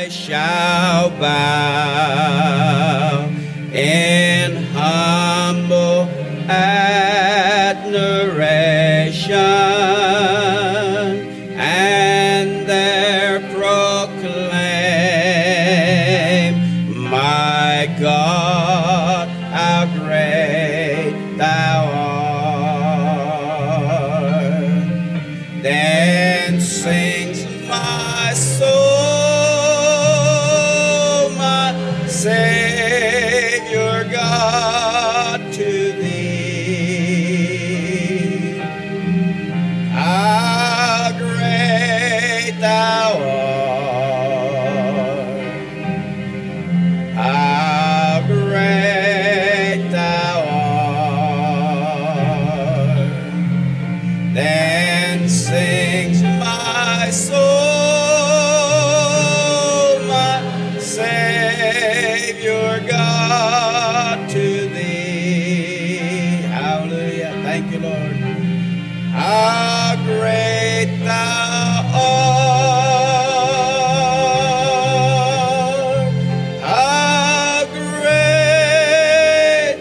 I shall bow in humble admiration, and there proclaim, my God, how great thou art. Then sings my soul, my Savior God, to thee. How great thou art. How great thou art. Then sings my soul, my Savior God, to thee. Hallelujah. Thank you, Lord. How great thou art. How great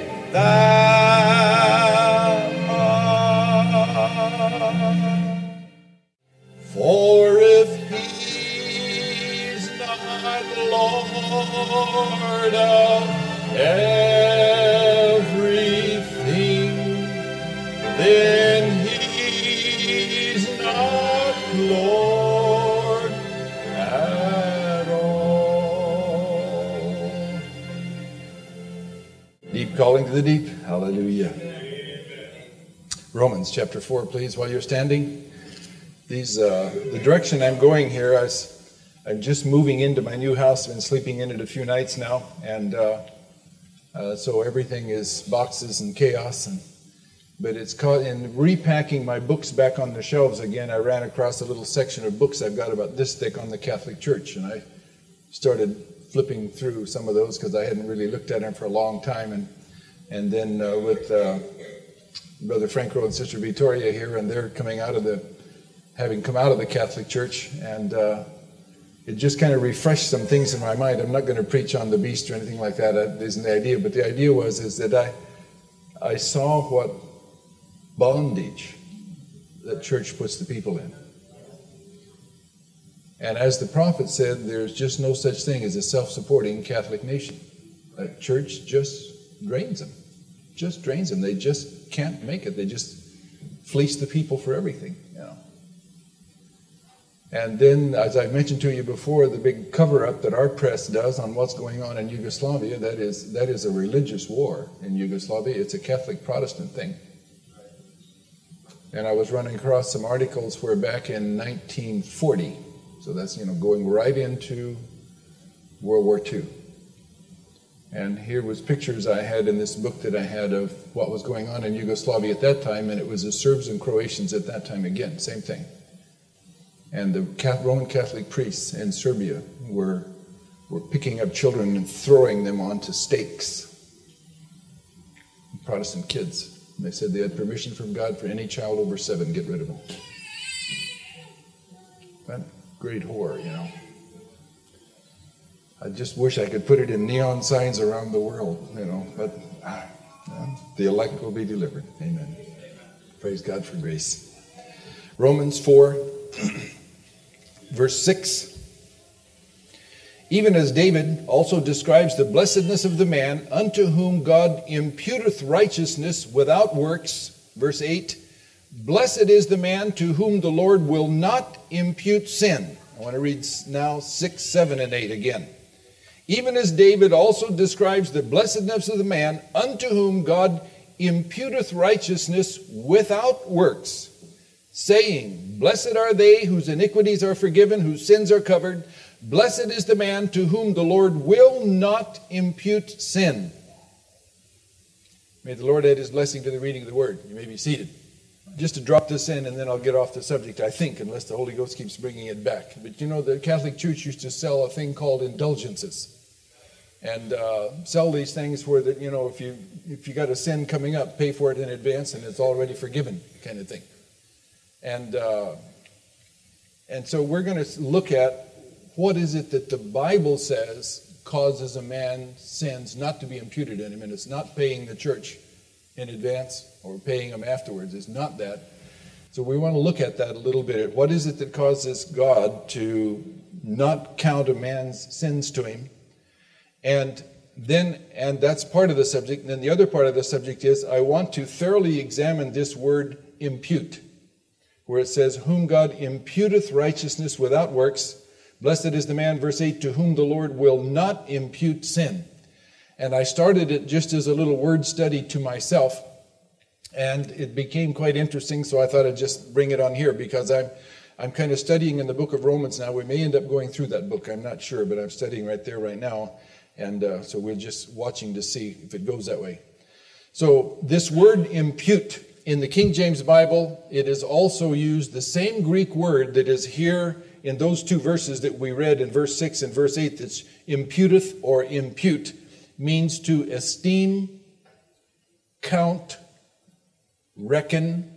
thou art. For if he's not Lord of everything, then he's not Lord at all. Deep calling to the deep. Hallelujah. Romans chapter 4, please, while you're standing. The direction I'm going here, I'm just moving into my new house. I've been sleeping in it a few nights now, and so everything is boxes and chaos. But it's caught in repacking my books back on the shelves again. I ran across a little section of books I've got about this thick on the Catholic Church, and I started flipping through some of those because I hadn't really looked at them for a long time. And then with Brother Franco and Sister Vittoria here, and they're having come out of the Catholic Church, and it just kind of refreshed some things in my mind. I'm not going to preach on the beast or anything like that. That isn't the idea. But the idea is that I saw what bondage that church puts the people in. And as the prophet said, there's just no such thing as a self-supporting Catholic nation. That church just drains them. Just drains them. They just can't make it. They just fleece the people for everything, you know. And then, as I've mentioned to you before, the big cover-up that our press does on what's going on in Yugoslavia, that is a religious war in Yugoslavia. It's a Catholic Protestant thing. And I was running across some articles where back in 1940, so that's, going right into World War II. And here was pictures I had in this book that I had of what was going on in Yugoslavia at that time, and it was the Serbs and Croatians at that time again, same thing. And the Roman Catholic priests in Serbia were picking up children and throwing them onto stakes. Protestant kids. And they said they had permission from God for any child over 7, get rid of them. That great horror, I just wish I could put it in neon signs around the world, but the elect will be delivered. Amen. Praise God for grace. Romans 4, verse 6. Even as David also describes the blessedness of the man unto whom God imputeth righteousness without works, verse 8, blessed is the man to whom the Lord will not impute sin. I want to read now 6, 7, and 8 again. Even as David also describes the blessedness of the man unto whom God imputeth righteousness without works, saying, blessed are they whose iniquities are forgiven, whose sins are covered. Blessed is the man to whom the Lord will not impute sin. May the Lord add his blessing to the reading of the word. You may be seated. Just to drop this in, and then I'll get off the subject, I think, unless the Holy Ghost keeps bringing it back. But the Catholic Church used to sell a thing called indulgences. And sell these things where, if you got a sin coming up, pay for it in advance and it's already forgiven, kind of thing. And so we're going to look at what is it that the Bible says causes a man's sins not to be imputed in him? And it's not paying the church in advance or paying them afterwards. It's not that. So we want to look at that a little bit. What is it that causes God to not count a man's sins to him? And that's part of the subject. And then the other part of the subject is I want to thoroughly examine this word impute, where it says, whom God imputeth righteousness without works. Blessed is the man, verse 8, to whom the Lord will not impute sin. And I started it just as a little word study to myself, and it became quite interesting, so I thought I'd just bring it on here, because I'm kind of studying in the book of Romans now. We may end up going through that book, I'm not sure, but I'm studying right there right now, and so we're just watching to see if it goes that way. So this word impute, in the King James Bible, it is also used, the same Greek word that is here in those two verses that we read in verse 6 and verse 8, that's imputeth or impute, means to esteem, count, reckon,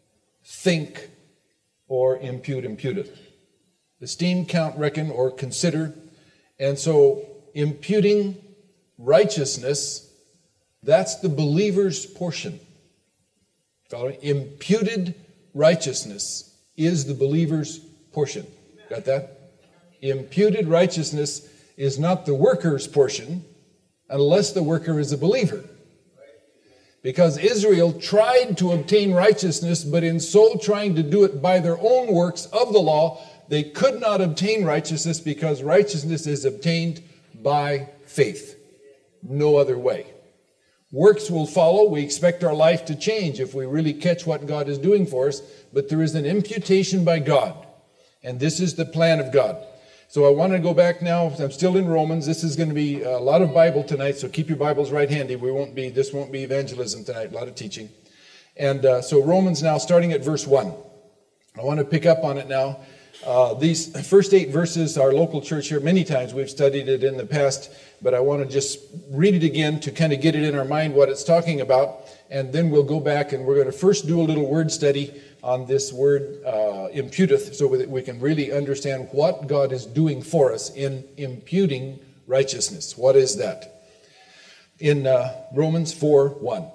think, or imputeth. Esteem, count, reckon, or consider. And so imputing righteousness, that's the believer's portion. Following? Imputed righteousness is the believer's portion. Got that? Imputed righteousness is not the worker's portion unless the worker is a believer. Because Israel tried to obtain righteousness, but in so trying to do it by their own works of the law, they could not obtain righteousness, because righteousness is obtained by faith. No other way. Works will follow. We expect our life to change if we really catch what God is doing for us, but there is an imputation by God. And this is the plan of God. So I want to go back now. I'm still in Romans. This is going to be a lot of Bible tonight, so keep your Bibles right handy. This won't be evangelism tonight, a lot of teaching. And so Romans now, starting at verse 1. I want to pick up on it now. These first 8 verses, our local church here, many times we've studied it in the past, but I want to just read it again to kind of get it in our mind what it's talking about. And then we'll go back and we're going to first do a little word study on this word imputeth, so that we can really understand what God is doing for us in imputing righteousness. What is that? In Romans 4:1.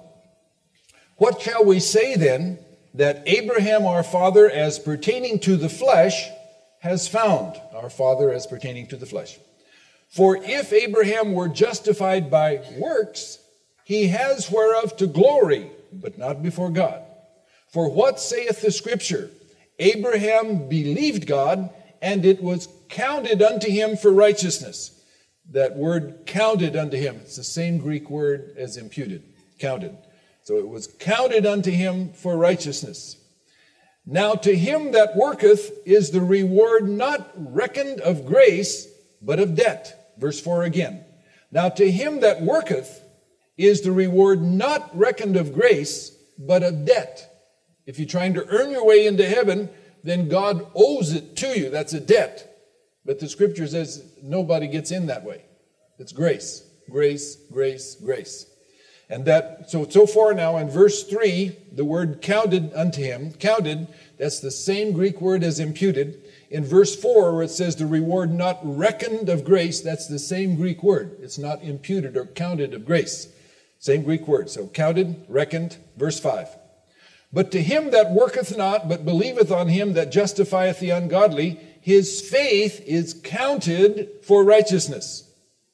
What shall we say then that Abraham our father as pertaining to the flesh has found? Our father as pertaining to the flesh. For if Abraham were justified by works, he has whereof to glory, but not before God. For what saith the Scripture? Abraham believed God, and it was counted unto him for righteousness. That word counted unto him, it's the same Greek word as imputed, counted. So it was counted unto him for righteousness. Now to him that worketh is the reward not reckoned of grace, but of debt. Verse 4 again. Now to him that worketh is the reward not reckoned of grace, but of debt. If you're trying to earn your way into heaven, then God owes it to you. That's a debt. But the Scripture says nobody gets in that way. It's grace, grace, grace, grace. And that, so far now in verse 3, the word counted unto him, counted, that's the same Greek word as imputed. In verse 4, where it says the reward not reckoned of grace, that's the same Greek word. It's not imputed or counted of grace. Same Greek word. So counted, reckoned, verse 5. But to him that worketh not, but believeth on him that justifieth the ungodly, his faith is counted for righteousness.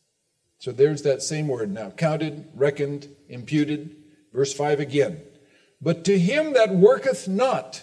So there's that same word now. Counted, reckoned, imputed. Verse 5 again. But to him that worketh not,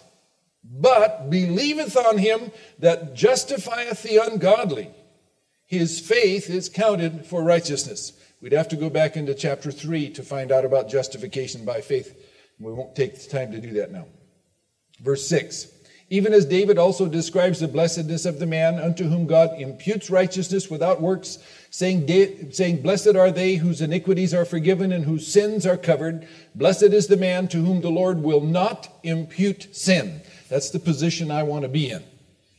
but believeth on him that justifieth the ungodly, his faith is counted for righteousness. We'd have to go back into chapter 3 to find out about justification by faith. We won't take the time to do that now. Verse 6. Even as David also describes the blessedness of the man unto whom God imputes righteousness without works, saying, Blessed are they whose iniquities are forgiven and whose sins are covered. Blessed is the man to whom the Lord will not impute sin. That's the position I want to be in.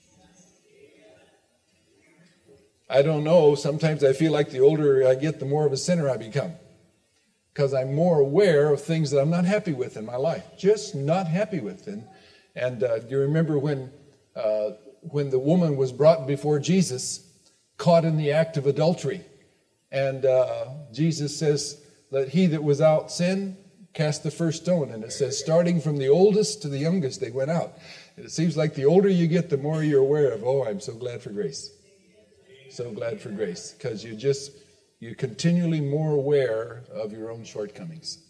I don't know. Sometimes I feel like the older I get, the more of a sinner I become. Because I'm more aware of things that I'm not happy with in my life. Just not happy with. And do you remember when the woman was brought before Jesus caught in the act of adultery. And Jesus says, let he that was out sin, cast the first stone. And it says, starting from the oldest to the youngest, they went out. And it seems like the older you get, the more you're aware of, oh, I'm so glad for grace. So glad for grace. Because you're continually more aware of your own shortcomings.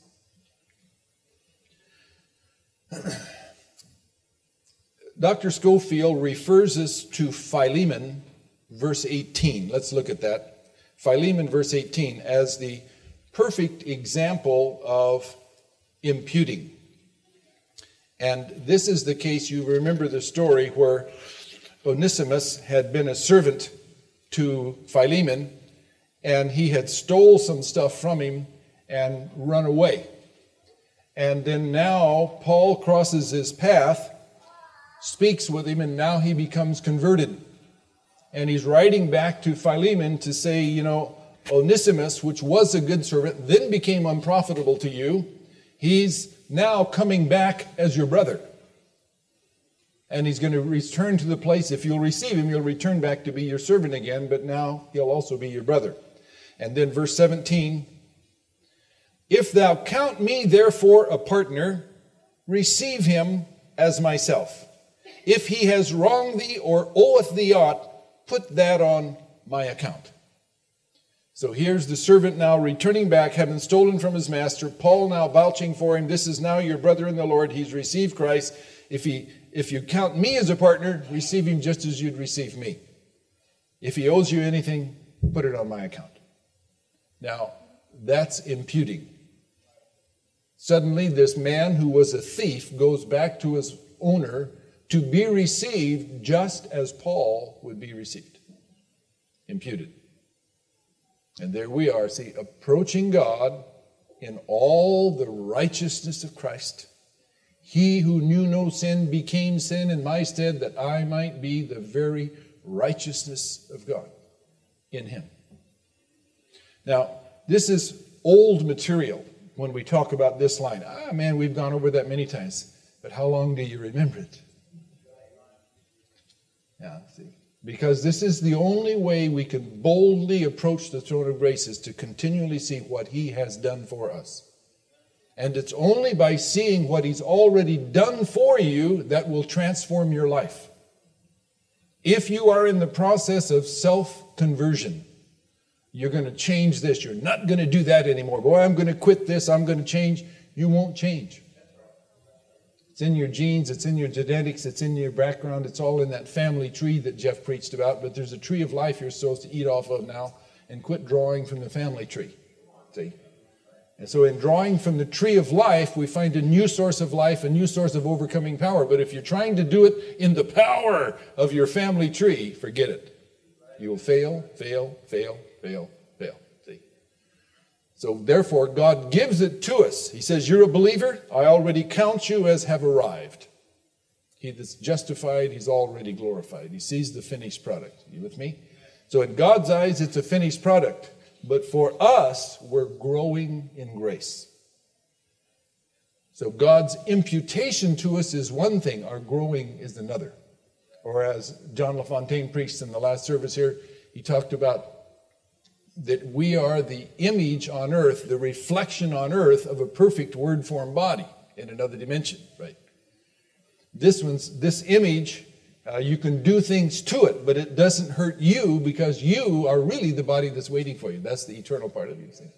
Dr. Scofield refers us to Philemon, verse 18. Let's look at that. Philemon, verse 18, as the perfect example of imputing. And this is the case, you remember the story where Onesimus had been a servant to Philemon, and he had stole some stuff from him and run away. And then now Paul crosses his path, speaks with him, and now he becomes converted. And he's writing back to Philemon to say, you know, Onesimus, which was a good servant, then became unprofitable to you. He's now coming back as your brother. And he's going to return to the place. If you'll receive him, you'll return back to be your servant again, but now he'll also be your brother. And then verse 17, if thou count me therefore a partner, receive him as myself. If he has wronged thee or oweth thee aught, put that on my account. So here's the servant now returning back, having stolen from his master. Paul now vouching for him. This is now your brother in the Lord. He's received Christ. If you count me as a partner, receive him just as you'd receive me. If he owes you anything, put it on my account. Now, that's imputing. Suddenly, this man who was a thief goes back to his owner to be received just as Paul would be received. Imputed. And there we are, see, approaching God in all the righteousness of Christ. He who knew no sin became sin in my stead, that I might be the very righteousness of God in him. Now, this is old material when we talk about this line. Man, we've gone over that many times. But how long do you remember it? Yeah, see. Because this is the only way we can boldly approach the throne of grace, is to continually see what he has done for us. And it's only by seeing what he's already done for you that will transform your life. If you are in the process of self-conversion, you're going to change this. You're not going to do that anymore. Boy, I'm going to quit this. I'm going to change. You won't change. It's in your genes. It's in your genetics. It's in your background. It's all in that family tree that Jeff preached about. But there's a tree of life you're supposed to eat off of now, and quit drawing from the family tree. See? And so in drawing from the tree of life, we find a new source of life, a new source of overcoming power. But if you're trying to do it in the power of your family tree, forget it. You will fail, fail, fail, fail, fail. See? So therefore, God gives it to us. He says, you're a believer. I already count you as have arrived. He that's justified, he's already glorified. He sees the finished product. You with me? So in God's eyes, it's a finished product. But for us, we're growing in grace. So God's imputation to us is one thing. Our growing is another. Or as John LaFontaine preached in the last service here, he talked about that we are the image on earth, the reflection on earth of a perfect word-formed body in another dimension, right? This image, you can do things to it, but it doesn't hurt you because you are really the body that's waiting for you. That's the eternal part of you. See?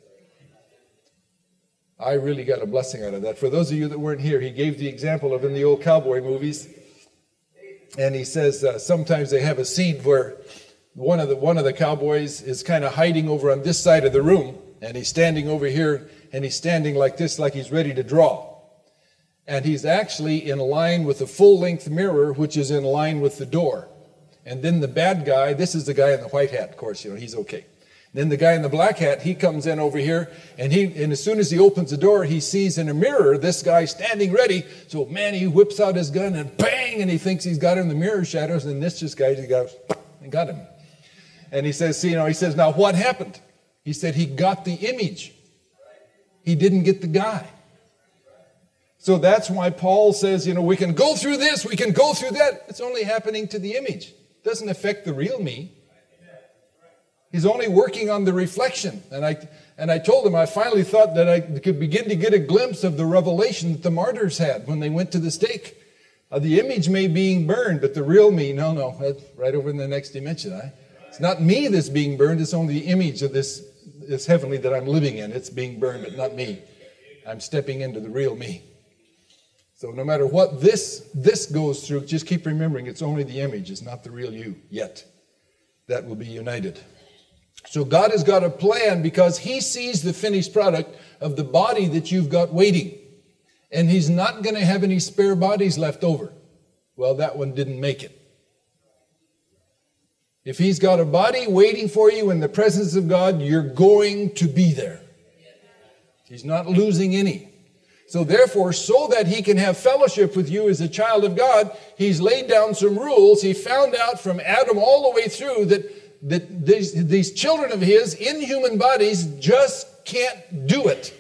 I really got a blessing out of that. For those of you that weren't here, he gave the example of in the old cowboy movies, and he says sometimes they have a scene where one of the cowboys is kind of hiding over on this side of the room, and he's standing over here, and he's standing like this, like he's ready to draw. And he's actually in line with a full-length mirror, which is in line with the door. And then the bad guy, this is the guy in the white hat, of course, he's okay. Then the guy in the black hat, he comes in over here, and as soon as he opens the door, he sees in a mirror this guy standing ready. So, man, he whips out his gun, and bang, and he thinks he's got him in the mirror shadows, and this just guy, he got him. And he says, now what happened? He said he got the image. He didn't get the guy. So that's why Paul says, we can go through this, we can go through that. It's only happening to the image. It doesn't affect the real me. He's only working on the reflection. And I told him I finally thought that I could begin to get a glimpse of the revelation that the martyrs had when they went to the stake. The image may be being burned, but the real me, no, that's right over in the next dimension. It's not me that's being burned, it's only the image of this heavenly that I'm living in. It's being burned, but not me. I'm stepping into the real me. So no matter what this goes through, just keep remembering it's only the image, it's not the real you yet. That will be united. So God has got a plan because he sees the finished product of the body that you've got waiting. And he's not going to have any spare bodies left over. Well, that one didn't make it. If he's got a body waiting for you in the presence of God, you're going to be there. He's not losing any. So therefore, so that he can have fellowship with you as a child of God, he's laid down some rules. He found out from Adam all the way through that these children of his in human bodies just can't do it.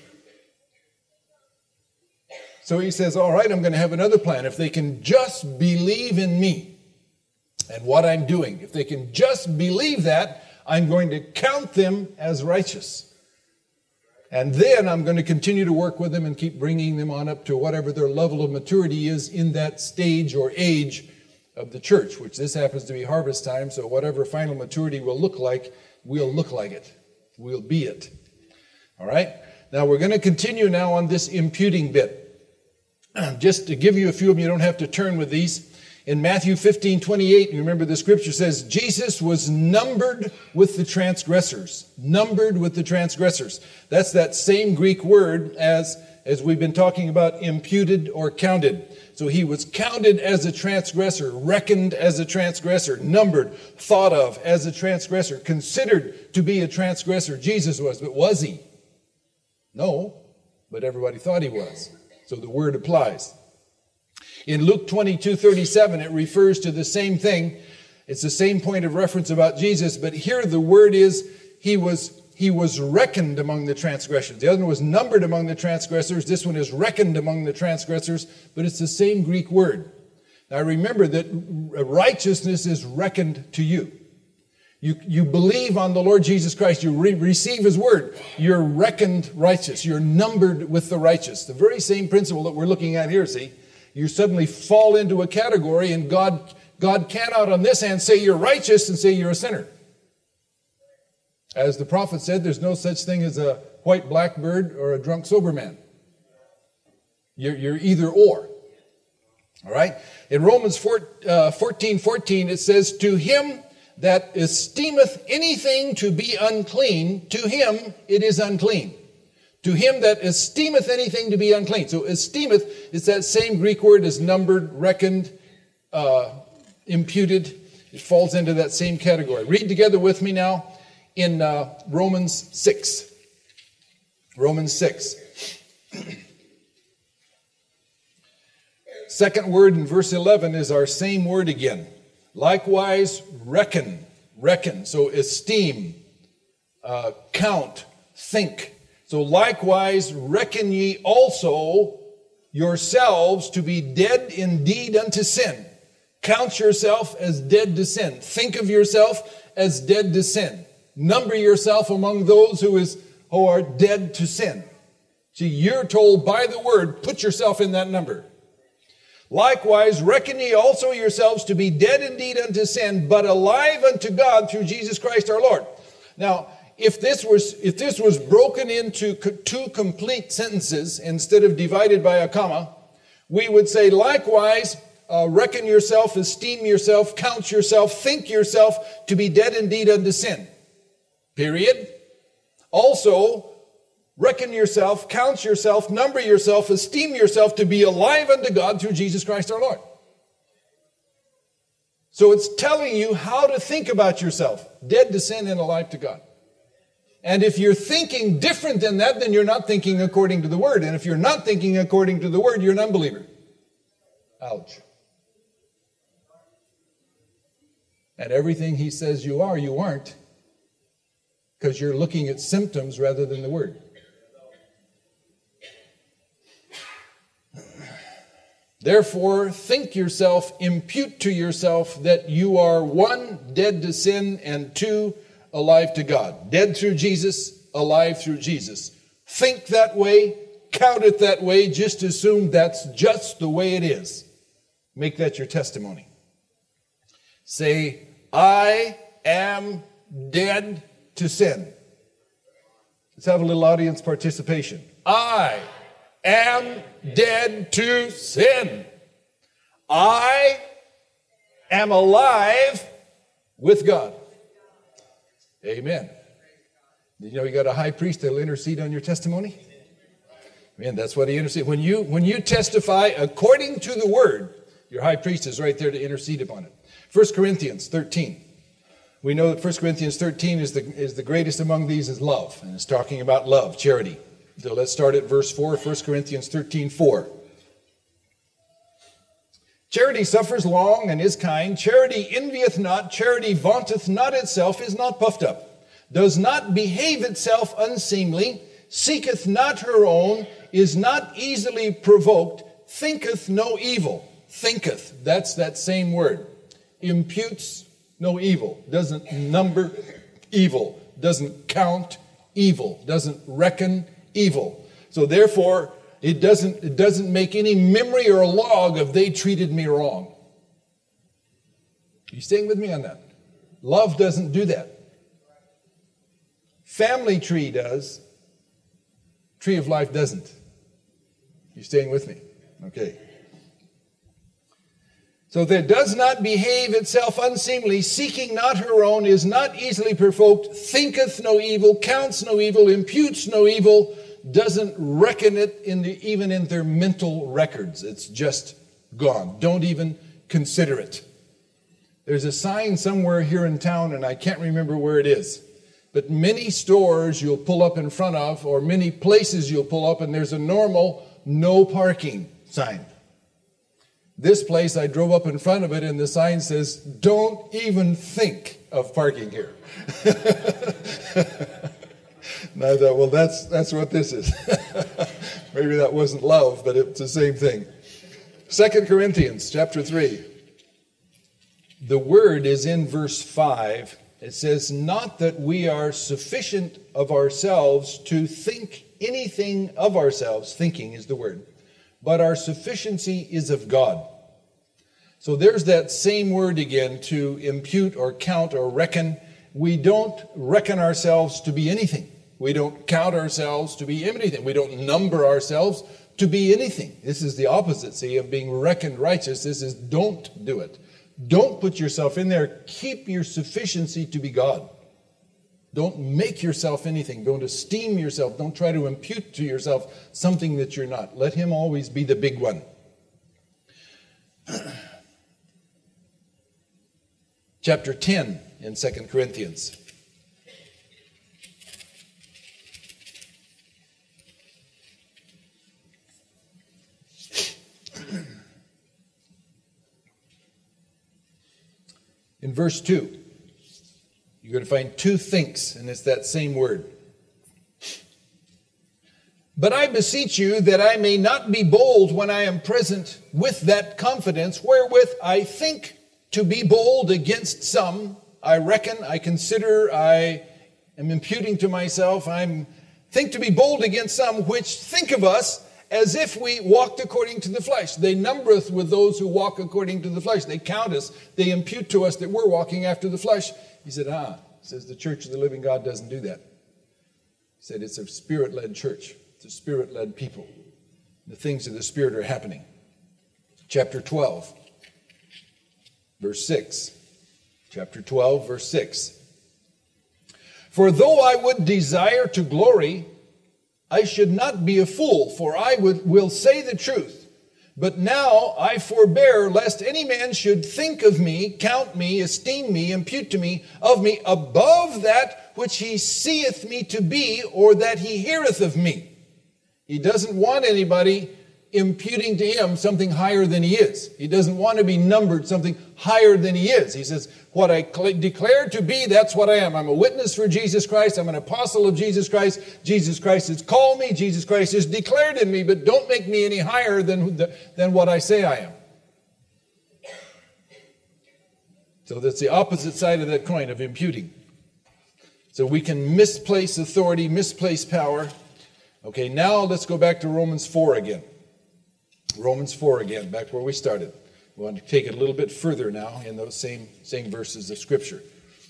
So he says, all right, I'm going to have another plan. If they can just believe in me and what I'm doing, if they can just believe that, I'm going to count them as righteous. And then I'm going to continue to work with them and keep bringing them on up to whatever their level of maturity is in that stage or age of the church, which this happens to be harvest time, so whatever final maturity will look like, we'll look like it. We'll be it. All right? Now we're going to continue now on this imputing bit. Just to give you a few of them, you don't have to turn with these. In Matthew 15:28, you remember the scripture says, Jesus was numbered with the transgressors. Numbered with the transgressors. That's that same Greek word as we've been talking about imputed or counted. So he was counted as a transgressor, reckoned as a transgressor, numbered, thought of as a transgressor, considered to be a transgressor. Jesus was, but was he? No, but everybody thought he was. So the word applies. In Luke 22:37, it refers to the same thing. It's the same point of reference about Jesus, but here the word is he was reckoned among the transgressors. The other one was numbered among the transgressors. This one is reckoned among the transgressors, but it's the same Greek word. Now remember that righteousness is reckoned to you. You believe on the Lord Jesus Christ. You receive his word. You're reckoned righteous. You're numbered with the righteous. The very same principle that we're looking at here, see? You suddenly fall into a category, and God cannot on this hand say you're righteous and say you're a sinner. As the prophet said, there's no such thing as a white blackbird or a drunk sober man. You're either or. All right? In Romans 14:14, it says, to him that esteemeth anything to be unclean, to him it is unclean. To him that esteemeth anything to be unclean. So esteemeth is that same Greek word as numbered, reckoned, imputed. It falls into that same category. Read together with me now in Romans 6. Romans 6. Second word in verse 11 is our same word again. Likewise, reckon. So esteem, count, think. So likewise, reckon ye also yourselves to be dead indeed unto sin. Count yourself as dead to sin. Think of yourself as dead to sin. Number yourself among those who are dead to sin. See, you're told by the word, put yourself in that number. Likewise, reckon ye also yourselves to be dead indeed unto sin, but alive unto God through Jesus Christ our Lord. Now, if this was broken into two complete sentences instead of divided by a comma, we would say, likewise, reckon yourself, esteem yourself, count yourself, think yourself to be dead indeed unto sin. Period. Also, reckon yourself, count yourself, number yourself, esteem yourself to be alive unto God through Jesus Christ our Lord. So it's telling you how to think about yourself, dead to sin and alive to God. And if you're thinking different than that, then you're not thinking according to the Word. And if you're not thinking according to the Word, you're an unbeliever. Ouch. And everything he says you are, you aren't. Because you're looking at symptoms rather than the Word. Therefore, think yourself, impute to yourself that you are, 1, dead to sin, and 2, alive to God. Dead through Jesus, alive through Jesus. Think that way, count it that way, just assume that's just the way it is. Make that your testimony. Say, I am dead to sin. Let's have a little audience participation. I am dead to sin. I am alive with God. Amen. You know you got a high priest that'll intercede on your testimony? Man, that's what he intercedes. When you testify according to the word, your high priest is right there to intercede upon it. 1 Corinthians 13. We know that 1 Corinthians 13 is the greatest among these is love. And it's talking about love, charity. So let's start at verse 4, 1 Corinthians 13:4. Charity suffers long and is kind. Charity envieth not. Charity vaunteth not itself, is not puffed up, does not behave itself unseemly, seeketh not her own, is not easily provoked, thinketh no evil. Thinketh, that's that same word. Imputes no evil, doesn't number evil, doesn't count evil, doesn't reckon evil. So therefore, it doesn't make any memory or log of they treated me wrong. Are you staying with me on that? Love doesn't do that. Family tree does. Tree of life doesn't. You staying with me? Okay. So that does not behave itself unseemly, seeking not her own, is not easily provoked, thinketh no evil, counts no evil, imputes no evil, doesn't reckon it even in their mental records. It's just gone. Don't even consider it. There's a sign somewhere here in town, and I can't remember where it is, but many stores you'll pull up in front of, or many places you'll pull up, and there's a normal no parking sign. This place, I drove up in front of it, and the sign says, don't even think of parking here. And I thought, well, that's what this is. Maybe that wasn't love, but it's the same thing. 2 Corinthians chapter 3. The word is in verse 5. It says, not that we are sufficient of ourselves to think anything of ourselves. Thinking is the word. But our sufficiency is of God. So there's that same word again, to impute or count or reckon. We don't reckon ourselves to be anything. We don't count ourselves to be anything. We don't number ourselves to be anything. This is the opposite, see, of being reckoned righteous. This is don't do it. Don't put yourself in there. Keep your sufficiency to be God. Don't make yourself anything. Don't esteem yourself. Don't try to impute to yourself something that you're not. Let him always be the big one. Chapter 10 in 2 Corinthians. In verse 2, you're going to find two thinks, and it's that same word. But I beseech you that I may not be bold when I am present with that confidence wherewith I think to be bold against some. I reckon, I consider, I am imputing to myself, I think to be bold against some which think of us as if we walked according to the flesh. They numbereth with those who walk according to the flesh. They count us. They impute to us that we're walking after the flesh. He said, says the Church of the Living God doesn't do that. He said it's a Spirit-led church. It's a Spirit-led people. The things of the Spirit are happening. Chapter 12, verse 6. Chapter 12, verse 6. For though I would desire to glory, I should not be a fool, for I will say the truth. But now I forbear, lest any man should think of me, count me, esteem me, impute to me, of me, above that which he seeth me to be, or that he heareth of me. He doesn't want anybody imputing to him something higher than he is. He doesn't want to be numbered something higher than he is. He says, what I declare to be, that's what I am. I'm a witness for Jesus Christ. I'm an apostle of Jesus Christ. Jesus Christ has called me. Jesus Christ has declared in me, but don't make me any higher than what I say I am. So that's the opposite side of that coin of imputing. So we can misplace authority, misplace power. Okay, now let's go back to Romans 4 again. Romans 4 again, back where we started. We want to take it a little bit further now in those same verses of Scripture.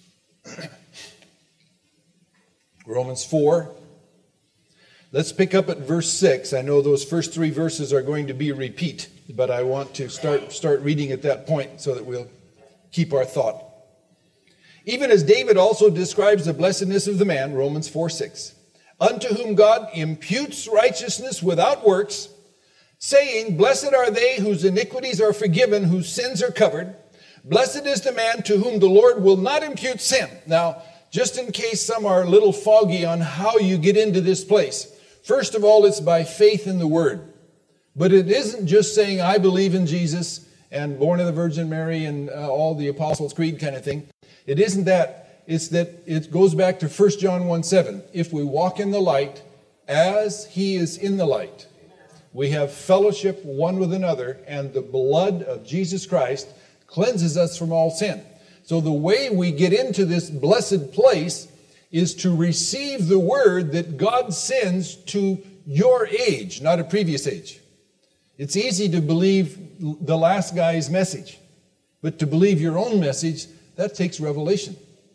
Romans 4. Let's pick up at verse 6. I know those first 3 verses are going to be a repeat, but I want to start reading at that point so that we'll keep our thought. Even as David also describes the blessedness of the man, Romans 4:6, unto whom God imputes righteousness without works, saying, blessed are they whose iniquities are forgiven, whose sins are covered. Blessed is the man to whom the Lord will not impute sin. Now, just in case some are a little foggy on how you get into this place, first of all, it's by faith in the Word. But it isn't just saying, I believe in Jesus and born of the Virgin Mary and all the Apostles' Creed kind of thing. It isn't that. It's that it goes back to 1 John 1:7. If we walk in the light as he is in the light, we have fellowship one with another, and the blood of Jesus Christ cleanses us from all sin. So the way we get into this blessed place is to receive the word that God sends to your age, not a previous age. It's easy to believe the last guy's message, but to believe your own message, that takes revelation.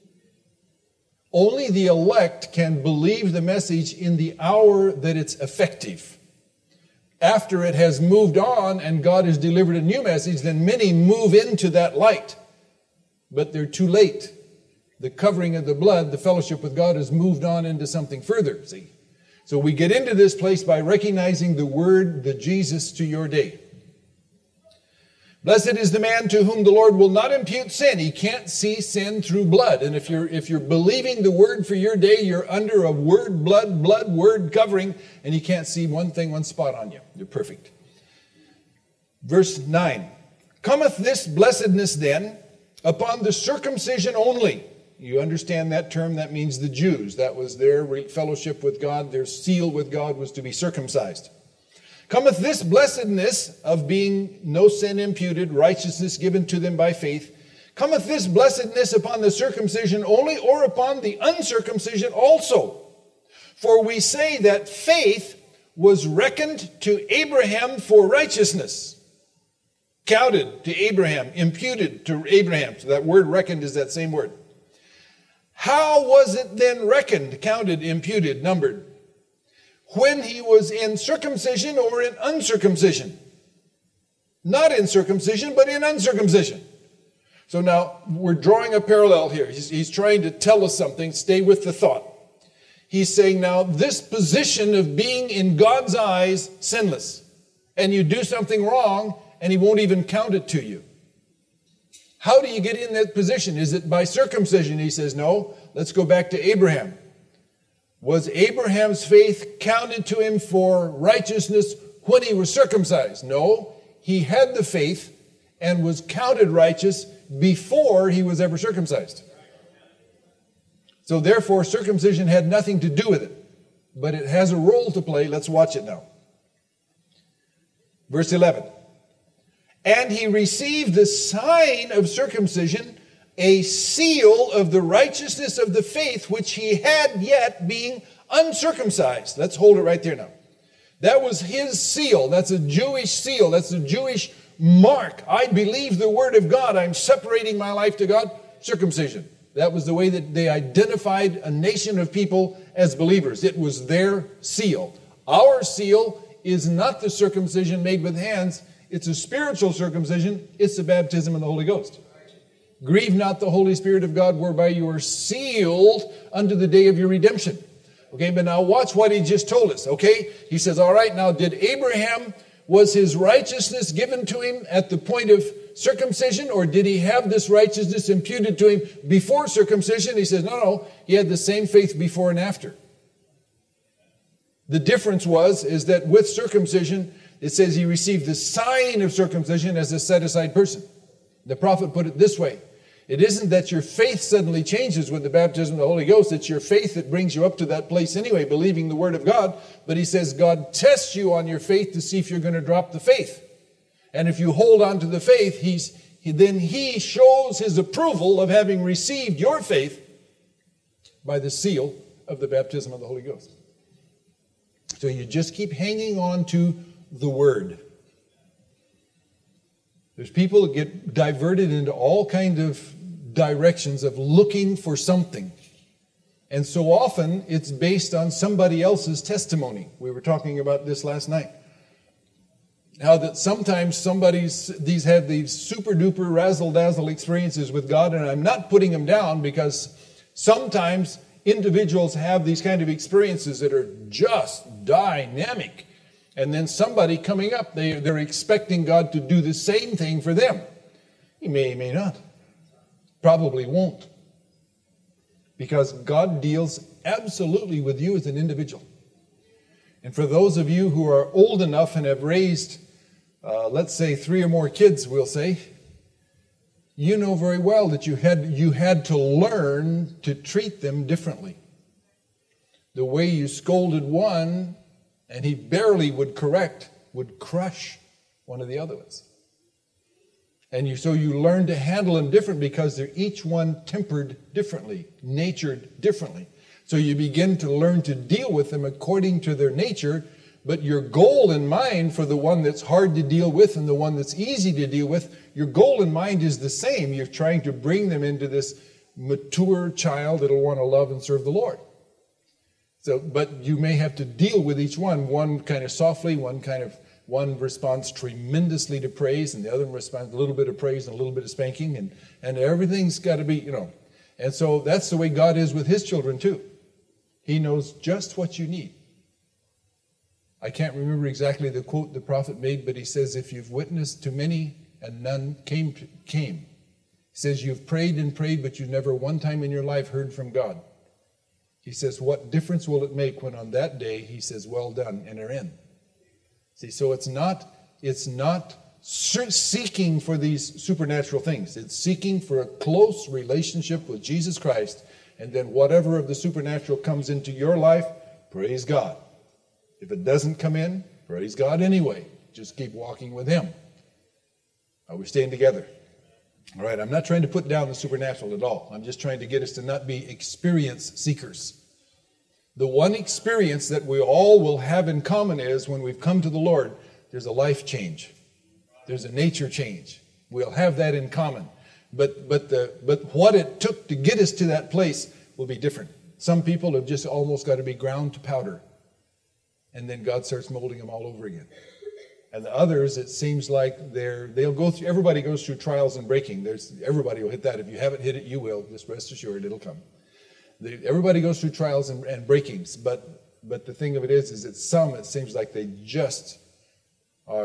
Only the elect can believe the message in the hour that it's effective. After it has moved on and God has delivered a new message, then many move into that light. But they're too late. The covering of the blood, the fellowship with God, has moved on into something further, see? So we get into this place by recognizing the word, the Jesus to your day. Blessed is the man to whom the Lord will not impute sin. He can't see sin through blood. And if you're believing the word for your day, you're under a word, blood, word covering, and you can't see one spot on you. You're perfect. Verse 9. Cometh this blessedness then upon the circumcision only. You understand that term? That means the Jews. That was their fellowship with God. Their seal with God was to be circumcised. Cometh this blessedness of being no sin imputed, righteousness given to them by faith. Cometh this blessedness upon the circumcision only, or upon the uncircumcision also? For we say that faith was reckoned to Abraham for righteousness. Counted to Abraham, imputed to Abraham. So that word reckoned is that same word. How was it then reckoned, counted, imputed, numbered? When he was in circumcision or in uncircumcision? Not in circumcision, but in uncircumcision. So now we're drawing a parallel here. He's trying to tell us something. Stay with the thought. He's saying now this position of being in God's eyes sinless. And you do something wrong and he won't even count it to you. How do you get in that position? Is it by circumcision? He says, no. Let's go back to Abraham. Was Abraham's faith counted to him for righteousness when he was circumcised? No. He had the faith and was counted righteous before he was ever circumcised. So therefore, circumcision had nothing to do with it. But it has a role to play. Let's watch it now. Verse 11. And he received the sign of circumcision, a seal of the righteousness of the faith which he had yet being uncircumcised. Let's hold it right there now. That was his seal. That's a Jewish seal. That's a Jewish mark. I believe the word of God. I'm separating my life to God. Circumcision. That was the way that they identified a nation of people as believers. It was their seal. Our seal is not the circumcision made with hands. It's a spiritual circumcision. It's the baptism in the Holy Ghost. Grieve not the Holy Spirit of God, whereby you are sealed unto the day of your redemption. Okay, but now watch what he just told us, okay? He says, all right, now did Abraham, was his righteousness given to him at the point of circumcision, or did he have this righteousness imputed to him before circumcision? He says, no, he had the same faith before and after. The difference is that with circumcision, it says he received the sign of circumcision as a set-aside person. The prophet put it this way. It isn't that your faith suddenly changes with the baptism of the Holy Ghost. It's your faith that brings you up to that place anyway, believing the word of God. But he says God tests you on your faith to see if you're going to drop the faith. And if you hold on to the faith, then he shows his approval of having received your faith by the seal of the baptism of the Holy Ghost. So you just keep hanging on to the Word. There's people that get diverted into all kind of directions of looking for something. And so often it's based on somebody else's testimony. We were talking about this last night. How that sometimes these have these super duper razzle dazzle experiences with God, and I'm not putting them down, because sometimes individuals have these kind of experiences that are just dynamic. And then somebody coming up, they're expecting God to do the same thing for them. He may not. Probably won't. Because God deals absolutely with you as an individual. And for those of you who are old enough and have raised, let's say 3 or more kids, we'll say, you know very well that you had to learn to treat them differently. The way you scolded one, and he barely would correct, would crush one of the other ones. And so you learn to handle them different, because they're each one tempered differently, natured differently. So you begin to learn to deal with them according to their nature, but your goal in mind for the one that's hard to deal with and the one that's easy to deal with, your goal in mind is the same. You're trying to bring them into this mature child that'll want to love and serve the Lord. So, but you may have to deal with each one kind of softly, one responds tremendously to praise, and the other responds a little bit of praise and a little bit of spanking, and everything's got to be, And so that's the way God is with his children too. He knows just what you need. I can't remember exactly the quote the prophet made, but he says, if you've witnessed to many and none came. He says, you've prayed and prayed, but you've never one time in your life heard from God. He says, what difference will it make when on that day, he says, well done, enter in. See, so it's not seeking for these supernatural things. It's seeking for a close relationship with Jesus Christ, and then whatever of the supernatural comes into your life, praise God. If it doesn't come in, praise God anyway. Just keep walking with him. Are we staying together? All right, I'm not trying to put down the supernatural at all. I'm just trying to get us to not be experience seekers. The one experience that we all will have in common is when we've come to the Lord, there's a life change. There's a nature change. We'll have that in common. But what it took to get us to that place will be different. Some people have just almost got to be ground to powder. And then God starts molding them all over again. And the others, it seems like everybody goes through trials and breaking. Everybody will hit that. If you haven't hit it, you will. Just rest assured, it'll come. Everybody goes through trials and breakings. But the thing of it is that some, it seems like they just got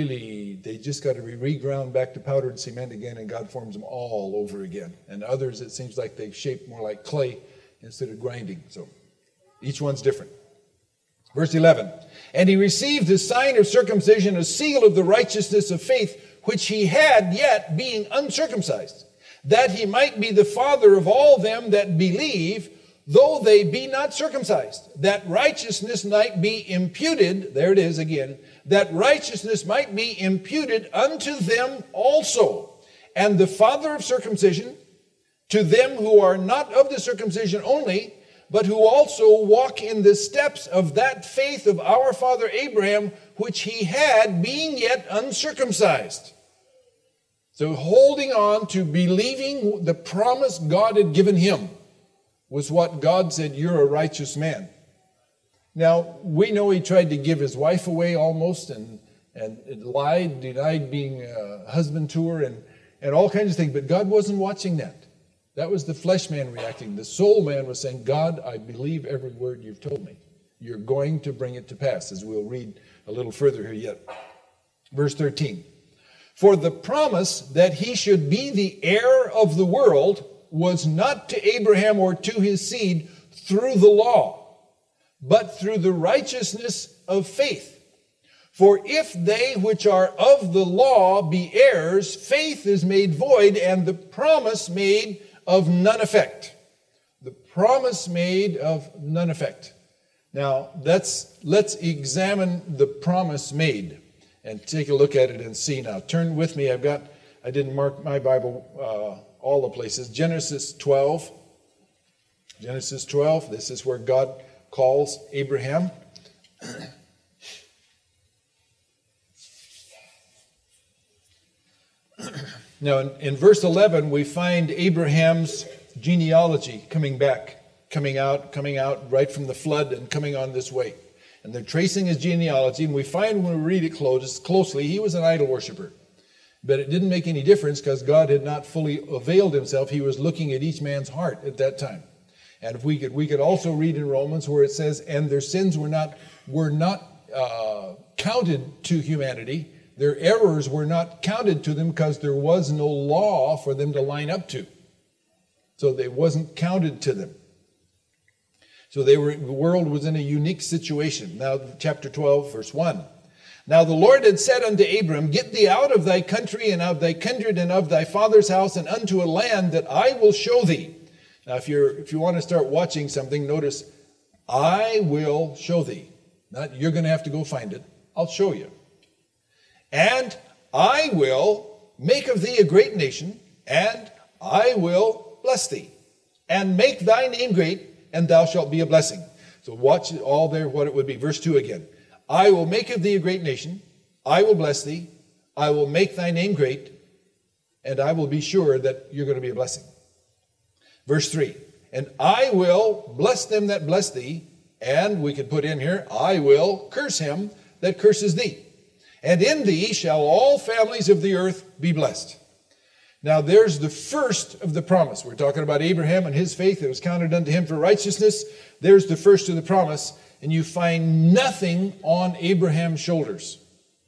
to be reground back to powdered cement again, and God forms them all over again. And others, it seems like they've shaped more like clay instead of grinding. So each one's different. Verse 11, and he received the sign of circumcision, a seal of the righteousness of faith, which he had yet being uncircumcised, that he might be the father of all them that believe, though they be not circumcised, that righteousness might be imputed, there it is again, that righteousness might be imputed unto them also, and the father of circumcision, to them who are not of the circumcision only, but who also walk in the steps of that faith of our father Abraham, which he had, being yet uncircumcised. So holding on to believing the promise God had given him was what God said, you're a righteous man. Now, we know he tried to give his wife away almost, and lied, denied being a husband to her, and all kinds of things, but God wasn't watching that. That was the flesh man reacting. The soul man was saying, God, I believe every word you've told me. You're going to bring it to pass, as we'll read a little further here yet. Verse 13. For the promise that he should be the heir of the world was not to Abraham or to his seed through the law, but through the righteousness of faith. For if they which are of the law be heirs, faith is made void, and the promise made of none effect. The promise made of none effect. Now, let's examine the promise made and take a look at it and see. Now, turn with me. I didn't mark my Bible all the places. Genesis 12. Genesis 12, this is where God calls Abraham. Now, in verse 11, we find Abraham's genealogy coming out right from the flood and coming on this way. And they're tracing his genealogy, and we find when we read it closely, he was an idol worshiper. But it didn't make any difference because God had not fully availed himself. He was looking at each man's heart at that time. And if we could also read in Romans where it says, and their sins were not counted to humanity. Their errors were not counted to them because there was no law for them to line up to. So they wasn't counted to them. So the world was in a unique situation. Now, chapter 12, verse 1. Now the Lord had said unto Abram, get thee out of thy country and of thy kindred and of thy father's house and unto a land that I will show thee. Now, if you want to start watching something, notice, I will show thee. Not you're going to have to go find it. I'll show you. And I will make of thee a great nation, and I will bless thee, and make thy name great, and thou shalt be a blessing. So watch it all there, what it would be. Verse 2 again. I will make of thee a great nation, I will bless thee, I will make thy name great, and I will be sure that you're going to be a blessing. Verse 3. And I will bless them that bless thee, and we could put in here, I will curse him that curses thee. And in thee shall all families of the earth be blessed. Now there's the first of the promise. We're talking about Abraham and his faith that was counted unto him for righteousness. There's the first of the promise. And you find nothing on Abraham's shoulders.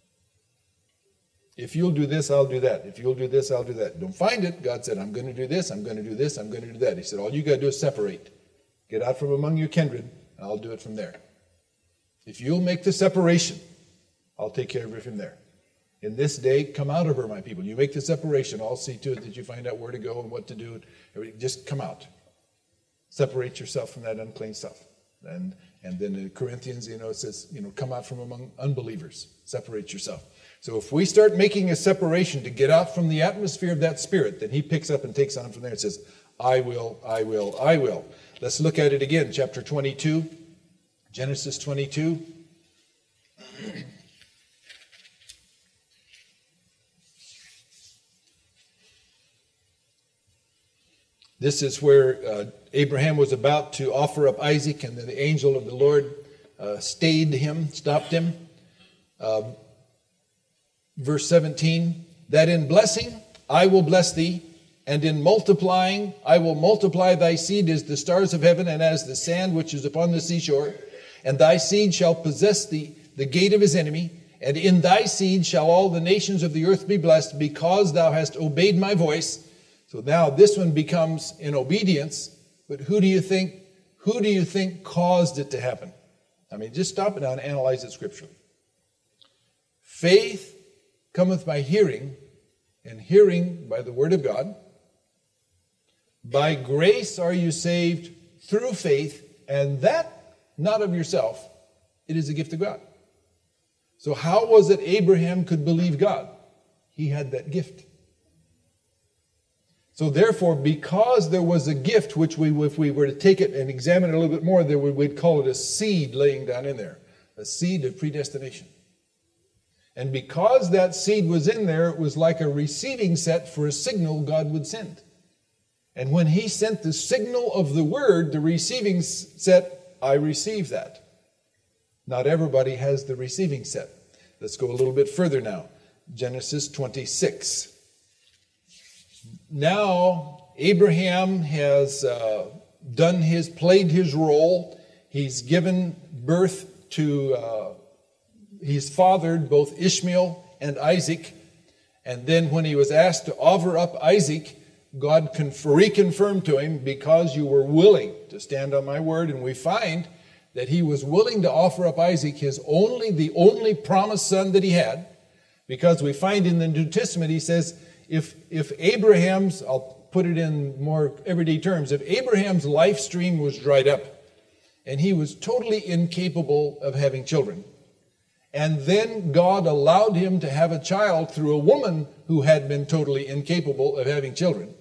If you'll do this, I'll do that. If you'll do this, I'll do that. Don't find it. God said, I'm going to do this, I'm going to do this, I'm going to do that. He said, all you got to do is separate. Get out from among your kindred, and I'll do it from there. If you'll make the separation, I'll take care of it from there. In this day, come out of her, my people. You make the separation. I'll see to it that you find out where to go and what to do. Just come out. Separate yourself from that unclean stuff. And then in Corinthians, it says, come out from among unbelievers. Separate yourself. So if we start making a separation to get out from the atmosphere of that spirit, then he picks up and takes on from there and says, I will, I will, I will. Let's look at it again. Chapter 22, Genesis 22. This is where Abraham was about to offer up Isaac, and then the angel of the Lord stopped him. Verse 17, that in blessing I will bless thee, and in multiplying I will multiply thy seed as the stars of heaven and as the sand which is upon the seashore. And thy seed shall possess the gate of his enemy, and in thy seed shall all the nations of the earth be blessed, because thou hast obeyed my voice. So now this one becomes in obedience, but who do you think caused it to happen? I mean, just stop it now and analyze it scripturally. Faith cometh by hearing, and hearing by the word of God. By grace are you saved through faith, and that not of yourself, it is a gift of God. So how was it Abraham could believe God? He had that gift. So therefore, because there was a gift, which if we were to take it and examine it a little bit more, we'd call it a seed laying down in there, a seed of predestination. And because that seed was in there, it was like a receiving set for a signal God would send. And when he sent the signal of the word, the receiving set, I receive that. Not everybody has the receiving set. Let's go a little bit further now. Genesis 26. Now, Abraham has played his role. He's given birth to, he's fathered both Ishmael and Isaac. And then when he was asked to offer up Isaac, God reconfirmed to him, because you were willing to stand on my word. And we find that he was willing to offer up Isaac, the only promised son that he had. Because we find in the New Testament, he says, if Abraham's, I'll put it in more everyday terms, if Abraham's life stream was dried up and he was totally incapable of having children, and then God allowed him to have a child through a woman who had been totally incapable of having children,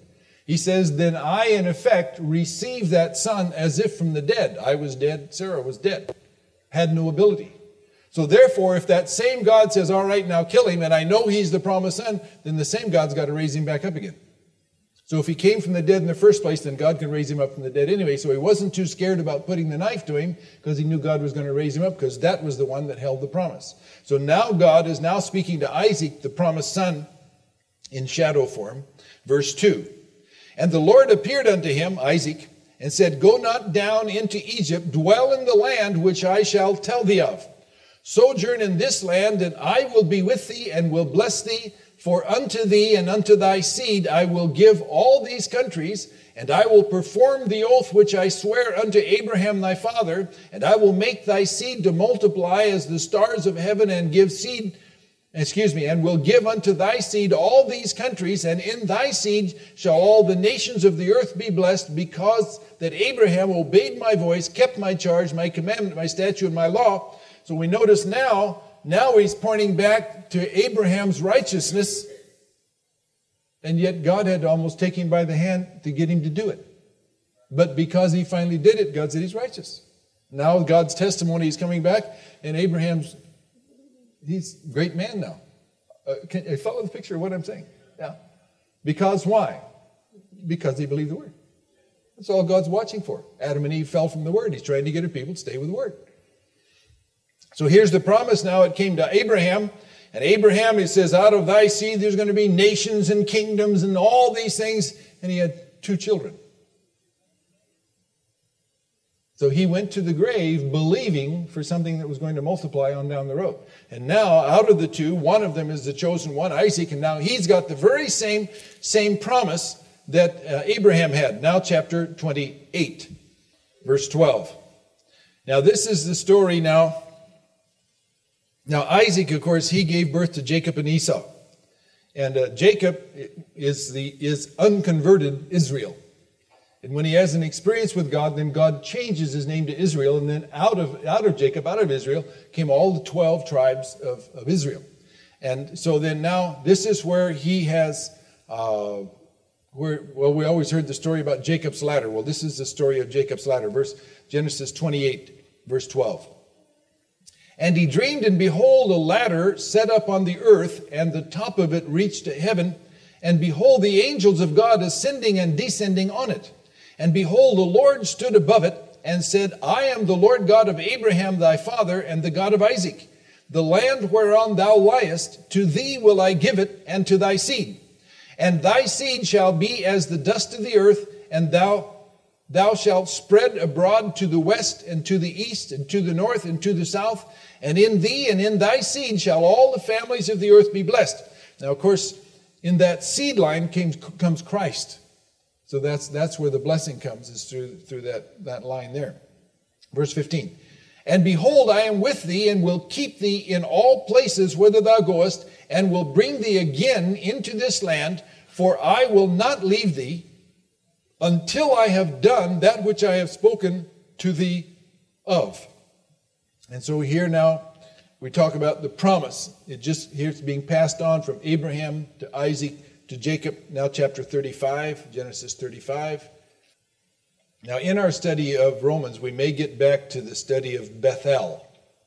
He says, then I, in effect, received that son as if from the dead. I was dead, Sarah was dead, had no ability. So therefore, if that same God says, all right, now kill him, and I know he's the promised son, then the same God's got to raise him back up again. So if he came from the dead in the first place, then God can raise him up from the dead anyway. So he wasn't too scared about putting the knife to him because he knew God was going to raise him up because that was the one that held the promise. So now God is now speaking to Isaac, the promised son, in shadow form. Verse 2. And the Lord appeared unto him, Isaac, and said, go not down into Egypt, dwell in the land which I shall tell thee of. Sojourn in this land, and I will be with thee and will bless thee. For unto thee and unto thy seed I will give all these countries, and I will perform the oath which I swear unto Abraham thy father, and I will make thy seed to multiply as the stars of heaven, and will give unto thy seed all these countries, and in thy seed shall all the nations of the earth be blessed, because that Abraham obeyed my voice, kept my charge, my commandment, my statute, and my law. So we notice now he's pointing back to Abraham's righteousness, and yet God had to almost take him by the hand to get him to do it. But because he finally did it, God said he's righteous. Now God's testimony is coming back, and he's a great man now. Can you follow the picture of what I'm saying? Yeah. Because why? Because he believed the word. That's all God's watching for. Adam and Eve fell from the word. He's trying to get her people to stay with the word. So here's the promise now. It came to Abraham. And Abraham, he says, out of thy seed there's going to be nations and kingdoms and all these things. And he had 2 children. So he went to the grave believing for something that was going to multiply on down the road. And now out of the 2, one of them is the chosen one, Isaac. And now he's got the very same promise that Abraham had. Now chapter 28, verse 12. Now this is the story now. Now, Isaac, of course, he gave birth to Jacob and Esau. And Jacob is unconverted Israel. And when he has an experience with God, then God changes his name to Israel. And then out of Jacob, out of Israel, came all the 12 tribes of Israel. And so then now, this is where he has, we always heard the story about Jacob's ladder. Well, this is the story of Jacob's ladder. Genesis 28, verse 12. And he dreamed, and behold, a ladder set up on the earth, and the top of it reached to heaven. And behold, the angels of God ascending and descending on it. And behold, the Lord stood above it, and said, I am the Lord God of Abraham thy father, and the God of Isaac. The land whereon thou liest, to thee will I give it, and to thy seed. And thy seed shall be as the dust of the earth, and thou shalt spread abroad to the west, and to the east, and to the north, and to the south. And in thee and in thy seed shall all the families of the earth be blessed. Now, of course, in that seed line comes Christ. So that's where the blessing comes, is through that line there. Verse 15. And behold, I am with thee, and will keep thee in all places whither thou goest, and will bring thee again into this land, for I will not leave thee until I have done that which I have spoken to thee of. And so here now, we talk about the promise. Here it's being passed on from Abraham to Isaac to Jacob. Now chapter 35, Genesis 35. Now in our study of Romans, we may get back to the study of Bethel.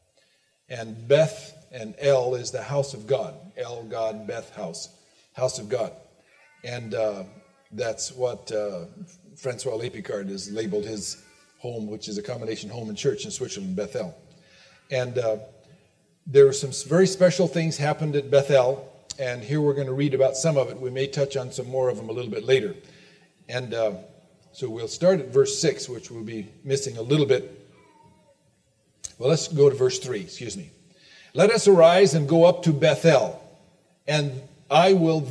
And Beth and El is the house of God. El, God, Beth, house of God. And that's what Francois Lépicard has labeled his home, which is a combination home and church in Switzerland, Bethel. And there were some very special things happened at Bethel, and here we're going to read about some of it. We may touch on some more of them a little bit later. And so we'll start at verse 6, which we'll be missing a little bit. Well, let's go to verse 3, Let us arise and go up to Bethel, and I will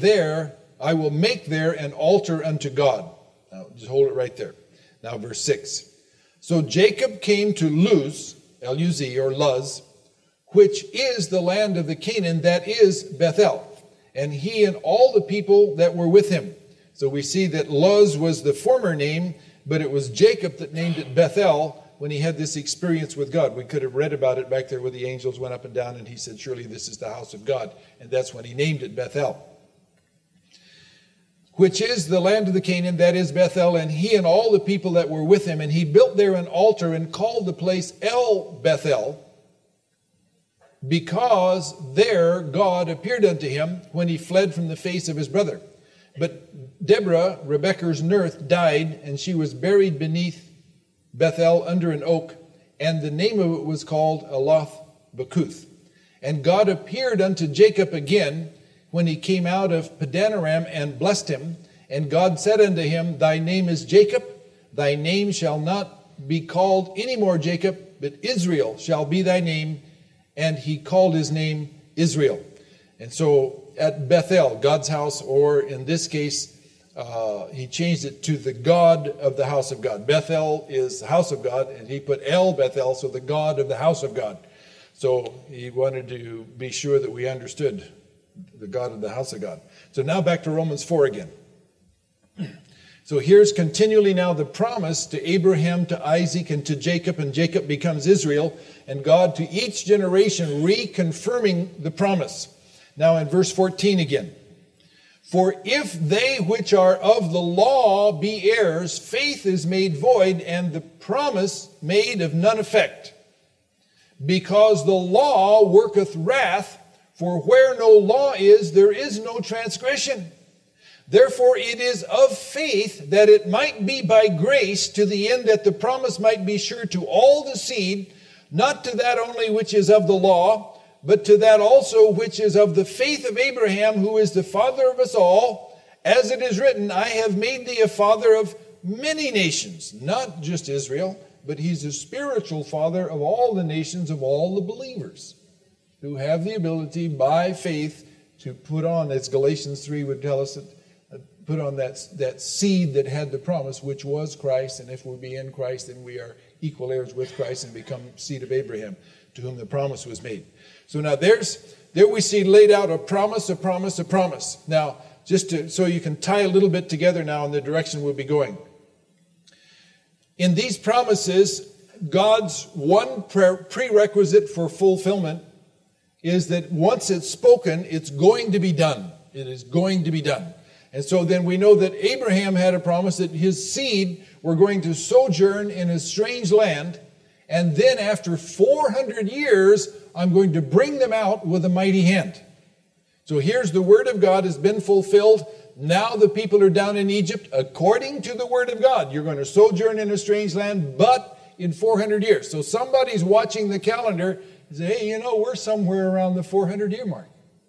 make there an altar unto God. Now, just hold it right there. Now, verse 6. So Jacob came to Luz, L-U-Z, or Luz, which is the land of the Canaan, that is Bethel, and he and all the people that were with him. So we see that Luz was the former name, but it was Jacob that named it Bethel when he had this experience with God. We could have read about it back there where the angels went up and down, and he said, surely this is the house of God. And that's when he named it Bethel. which is the land of the Canaan, that is Bethel, and he and all the people that were with him. And he built there an altar and called the place El Bethel, because there God appeared unto him when he fled from the face of his brother. But Deborah, Rebekah's nurse, died, and she was buried beneath Bethel under an oak, and the name of it was called Eloth Bakuth. And God appeared unto Jacob again when he came out of Padanaram and blessed him. And God said unto him, Thy name is Jacob, thy name shall not be called any more Jacob, but Israel shall be thy name. And he called his name Israel. And so at Bethel, God's house, or in this case, he changed it to the God of the house of God. Bethel is the house of God, and he put El Bethel, so the God of the house of God. So he wanted to be sure that we understood the God of the house of God. So now back to Romans 4 again. So here's continually now the promise to Abraham, to Isaac, and to Jacob, and Jacob becomes Israel, and God to each generation reconfirming the promise. Now in verse 14 again. For if they which are of the law be heirs, faith is made void, and the promise made of none effect. Because the law worketh wrath, for where no law is, there is no transgression. Therefore it is of faith, that it might be by grace, to the end that the promise might be sure to all the seed, not to that only which is of the law, but to that also which is of the faith of Abraham, who is the father of us all. As it is written, I have made thee a father of many nations, not just Israel, but he's a spiritual father of all the nations, of all the believers, who have the ability by faith to put on, as Galatians 3 would tell us, put on that seed that had the promise, which was Christ. And if we be in Christ, then we are equal heirs with Christ and become seed of Abraham, to whom the promise was made. So now there we see laid out a promise, a promise, a promise. Now, so you can tie a little bit together now in the direction we'll be going. In these promises, God's one prerequisite for fulfillment is that once it's spoken, it's going to be done. It is going to be done. And so then we know that Abraham had a promise that his seed were going to sojourn in a strange land, and then after 400 years, I'm going to bring them out with a mighty hand. So here's the word of God has been fulfilled. Now the people are down in Egypt according to the word of God. You're going to sojourn in a strange land, but in 400 years. So somebody's watching the calendar and say, hey, we're somewhere around the 400-year mark.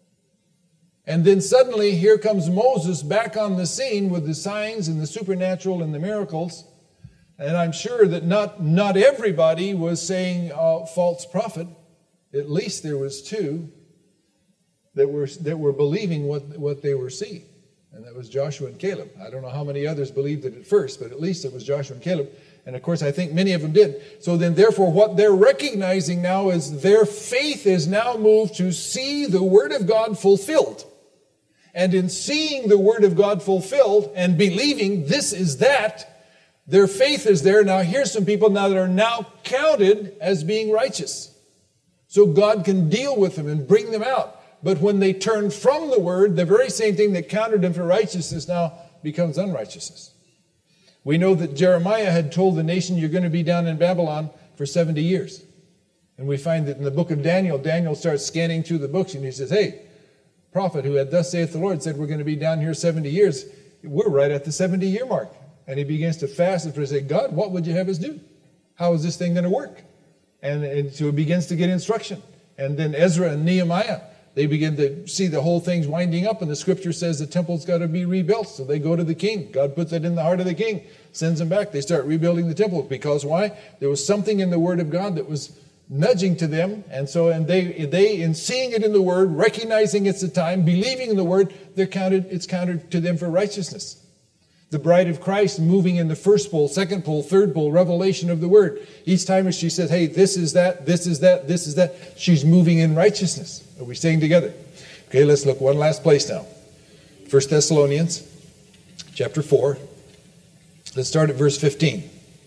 And then suddenly here comes Moses back on the scene with the signs and the supernatural and the miracles. And I'm sure that not everybody was saying false prophet. At least there was two that were believing what they were seeing. And that was Joshua and Caleb. I don't know how many others believed it at first, but at least it was Joshua and Caleb. And of course, I think many of them did. So then therefore, what they're recognizing now is their faith is now moved to see the word of God fulfilled. And in seeing the word of God fulfilled and believing this is that, their faith is there. Now here's some people now that are now counted as being righteous. So God can deal with them and bring them out. But when they turn from the word, the very same thing that counted them for righteousness now becomes unrighteousness. We know that Jeremiah had told the nation, you're going to be down in Babylon for 70 years. And we find that in the book of Daniel, Daniel starts scanning through the books and he says, hey, prophet who had thus saith the Lord said we're going to be down here 70 years. We're right at the 70-year mark. And he begins to fast and say, God, what would you have us do? How is this thing going to work? And so he begins to get instruction. And then Ezra and Nehemiah, they begin to see the whole thing's winding up, and the scripture says the temple's got to be rebuilt. So they go to the king. God puts it in the heart of the king, sends them back. They start rebuilding the temple. Because why? There was something in the word of God that was nudging to them. And they in seeing it in the word, recognizing it's the time, believing in the word, it's counted to them for righteousness. The bride of Christ moving in the first pole, second pole, third pole, revelation of the word. Each time as she says, hey, this is that, this is that, this is that, she's moving in righteousness. Are we staying together? Okay, let's look one last place now. 1 Thessalonians chapter 4. Let's start at verse 15.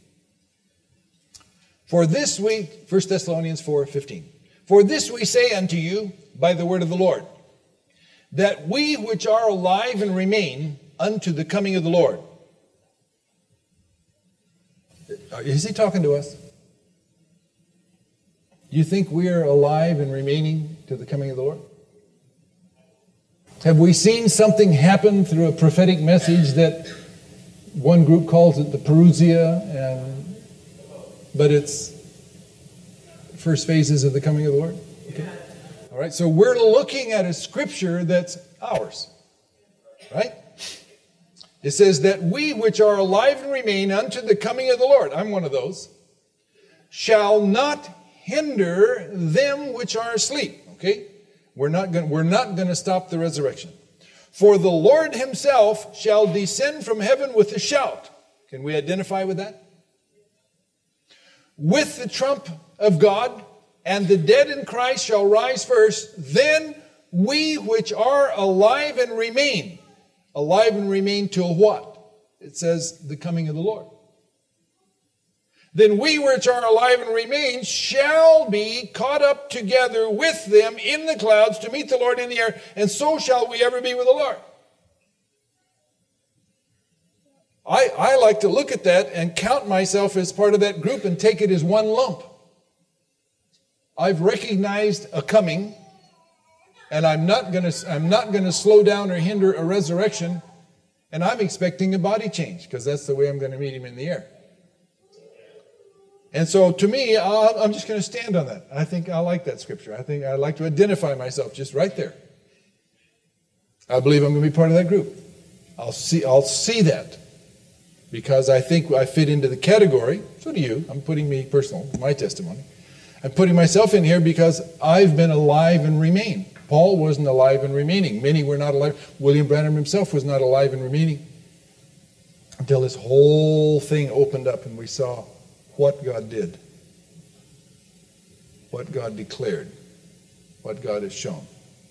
For this 1 Thessalonians 4:15. For this we say unto you by the word of the Lord, that we which are alive and remain, unto the coming of the Lord. Is he talking to us? You think we are alive and remaining to the coming of the Lord? Have we seen something happen through a prophetic message that one group calls it the parousia, but it's first phases of the coming of the Lord? Okay. All right, so we're looking at a scripture that's ours, right? It says that we which are alive and remain unto the coming of the Lord, I'm one of those, shall not hinder them which are asleep. Okay? We're not going to stop the resurrection. For the Lord himself shall descend from heaven with a shout. Can we identify with that? With the trump of God, and the dead in Christ shall rise first. Then we which are alive and remain. Alive and remain till what? It says the coming of the Lord. Then we which are alive and remain shall be caught up together with them in the clouds to meet the Lord in the air, and so shall we ever be with the Lord. I like to look at that and count myself as part of that group and take it as one lump. I've recognized a coming, and I'm not going to slow down or hinder a resurrection, and I'm expecting a body change because that's the way I'm going to meet him in the air. And so to me, I'm just going to stand on that. I think I like that scripture. I think I like to identify myself just right there. I believe I'm going to be part of that group. I'll see that because I think I fit into the category. So do you. I'm putting me personal, my testimony. I'm putting myself in here because I've been alive and remain. Paul wasn't alive and remaining. Many were not alive. William Branham himself was not alive and remaining until this whole thing opened up and we saw what God did, what God declared, what God has shown.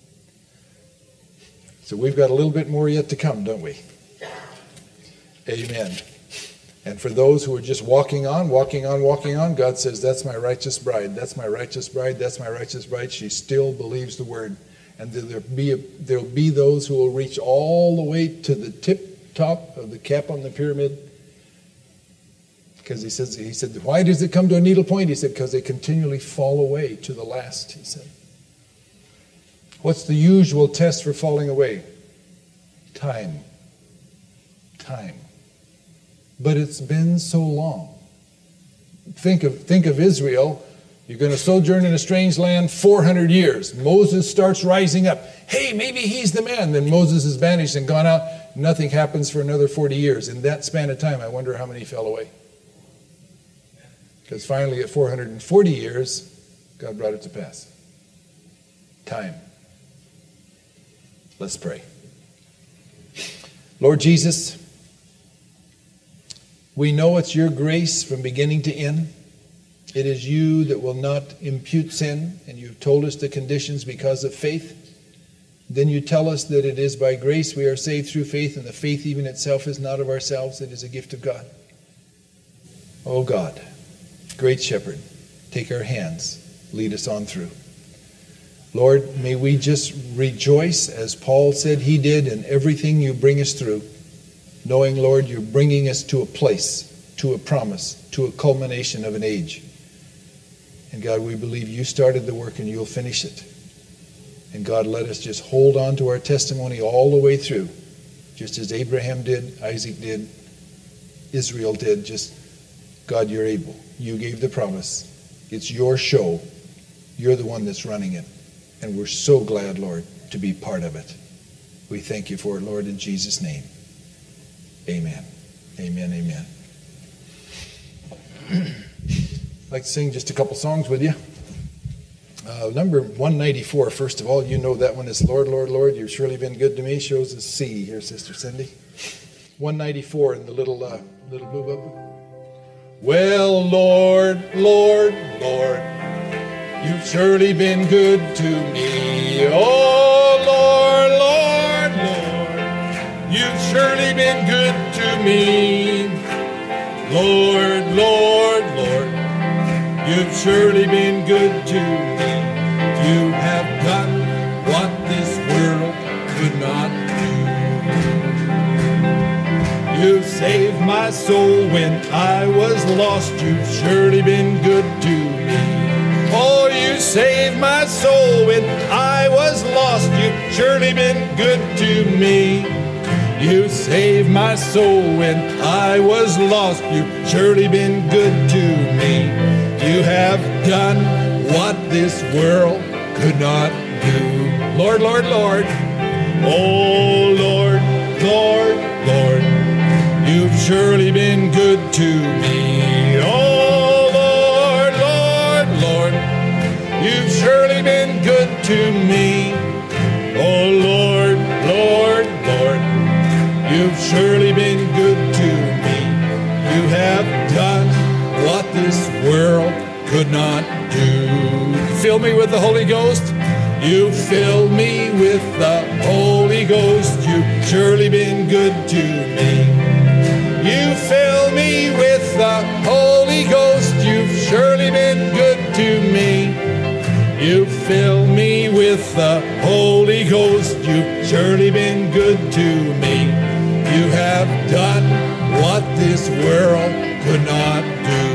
So we've got a little bit more yet to come, don't we? Amen. And for those who are just walking on, God says, that's my righteous bride, that's my righteous bride, that's my righteous bride. She still believes the word. And there'll be those who will reach all the way to the tip top of the cap on the pyramid. Because he said, why does it come to a needle point? He said, because they continually fall away to the last, he said. What's the usual test for falling away? Time. But it's been so long. Think of Israel. You're going to sojourn in a strange land 400 years. Moses starts rising up. Hey, maybe he's the man. Then Moses is banished and gone out. Nothing happens for another 40 years. In that span of time, I wonder how many fell away. Because finally, at 440 years, God brought it to pass. Time. Let's pray. Lord Jesus, we know it's your grace from beginning to end. It is you that will not impute sin, and you've told us the conditions because of faith. Then you tell us that it is by grace we are saved through faith, and the faith even itself is not of ourselves, it is a gift of God. Oh God, great shepherd, take our hands, lead us on through. Lord, may we just rejoice, as Paul said he did, in everything you bring us through, knowing, Lord, you're bringing us to a place, to a promise, to a culmination of an age. And God, we believe you started the work and you'll finish it. And God, let us just hold on to our testimony all the way through, just as Abraham did, Isaac did, Israel did. Just, God, you're able. You gave the promise. It's your show. You're the one that's running it. And we're so glad, Lord, to be part of it. We thank you for it, Lord, in Jesus' name. Amen. Amen, amen. I'd like to sing just a couple songs with you. Number 194, first of all, you know that one is Lord, Lord, Lord, you've surely been good to me. Shows a C here, Sister Cindy. 194 in the little blue book. Well, Lord, Lord, Lord, you've surely been good to me. Oh, Lord, Lord, Lord, you've surely been good to me. Lord, Lord, Lord, you've surely been good to me. You have done what this world could not do. saved my soul when I was lost. You've surely been good to me. Oh, you saved my soul when I was lost. You've surely been good to me. You saved my soul when I was lost. You've surely been good to me. You have done what this world could not do. Lord, Lord, Lord. Oh, Lord, Lord, Lord. You've surely been good to me. Oh, Lord, Lord, Lord. You've surely been good to me. Oh, Lord, Lord, Lord. You've surely been good to me. You have done what this world could not do. Fill me with the Holy Ghost. You fill me with the Holy Ghost. You've surely been good to me. You fill me with the Holy Ghost. You've surely been good to me. You fill me with the Holy Ghost. You've surely been good to me. You have done what this world could not do.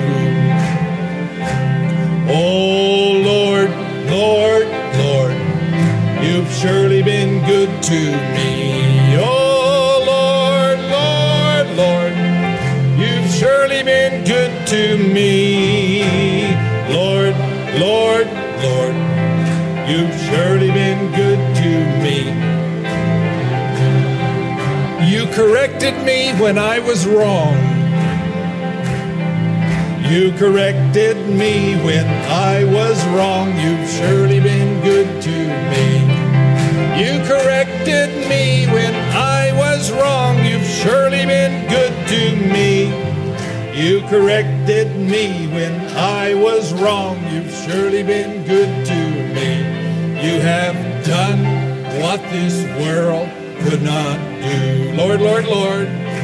Oh, Lord, Lord, Lord, you've surely been good to me. Oh, Lord, Lord, Lord, you've surely been good to me. Lord, Lord, Lord, you've surely been good to me. You corrected me when I was wrong. You corrected me when I was wrong. You've surely been good to me. You corrected me when I was wrong. You've surely been good to me. You corrected me when I was wrong. You've surely been good to me. You have done what this world could not do. Lord, Lord, Lord.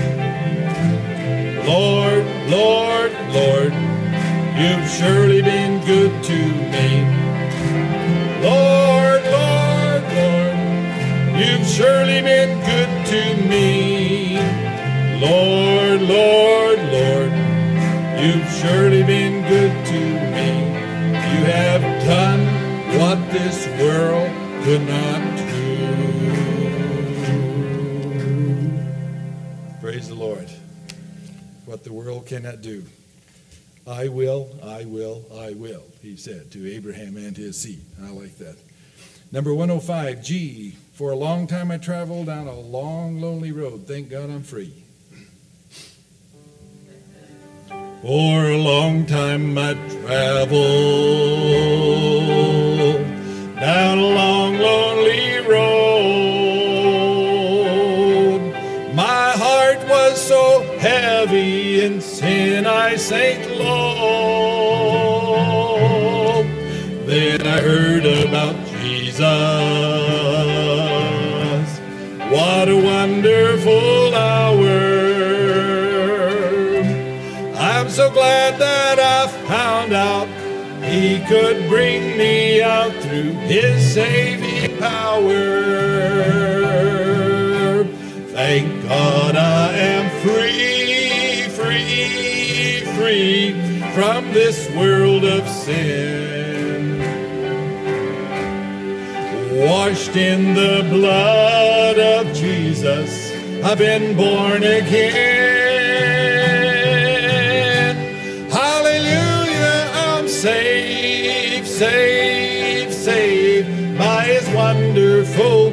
Lord, Lord, Lord, you've surely been good to me. Lord, Lord, Lord, you've surely been good to me. Lord, Lord, Lord, you've surely been good to me. You have done what this world could not do. Praise the Lord. What the world cannot do. I will, I will, I will, he said to Abraham and his seed. I like that. Number 105, G. For a long time I traveled down a long, lonely road. Thank God I'm free. For a long time I traveled down a long, lonely road. My heart was so heavy in sin I sank low. Then I heard about Jesus. What a wonderful hour. I'm so glad that I found out he could bring me out through his saving power. Thank God I am free, free, free from this world of sin. Washed in the blood of Jesus, I've been born again. Hallelujah, I'm saved, saved, saved by his wonderful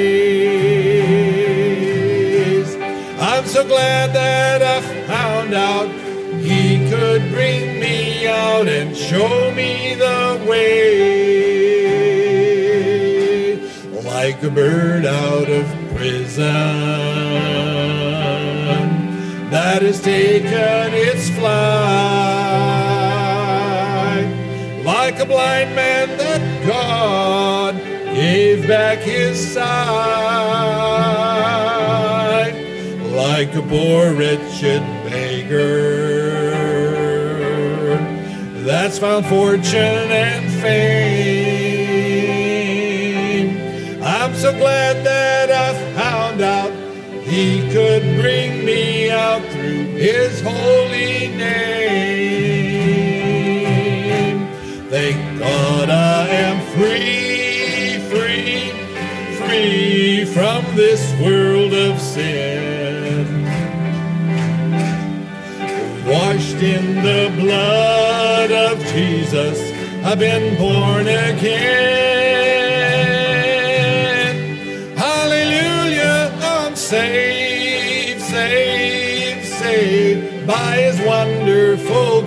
grace. I'm so glad that I found out he could bring me out and show me the way. Like a bird out of prison that has taken its flight, like a blind man that God gave back his sight, like a poor wretched beggar that's found fortune and fame. I'm so glad that I found out He could bring me out through His holy name. Thank God I am free, free, free from this world of sin. Washed in the blood of Jesus, I've been born again. Hallelujah, I'm saved, saved, saved by His wonderful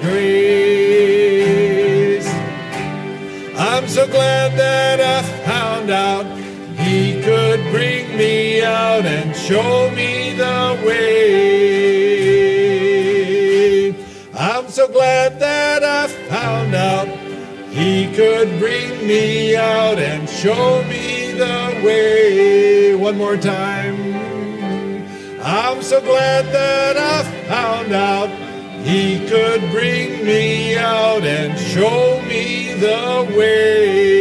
grace. I'm so glad that I found out He could bring me out and show me the way. I'm so glad that I found out He could bring me out and show me the way. One more time. I'm so glad that I found out He could bring me out and show me the way.